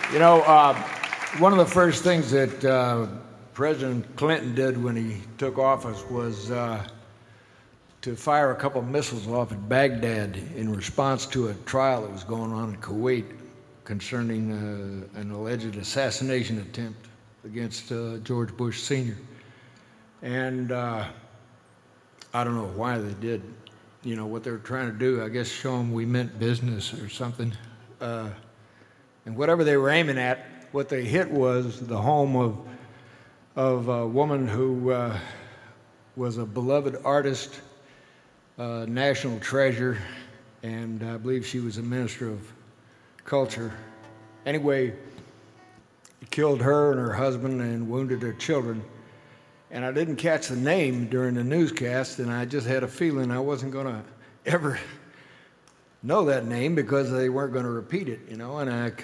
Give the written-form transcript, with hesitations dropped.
You know, one of the first things that President Clinton did when he took office was to fire a couple of missiles off at Baghdad in response to a trial that was going on in Kuwait concerning an alleged assassination attempt against George Bush Sr. And I don't know why they did, you know, what they were trying to do. I guess show them we meant business or something. And whatever they were aiming at, what they hit was the home of a woman who was a beloved artist, national treasure, and I believe she was a minister of culture. Anyway, it killed her and her husband and wounded their children. And I didn't catch the name during the newscast, and I just had a feeling I wasn't going to ever know that name because they weren't going to repeat it, you know, and I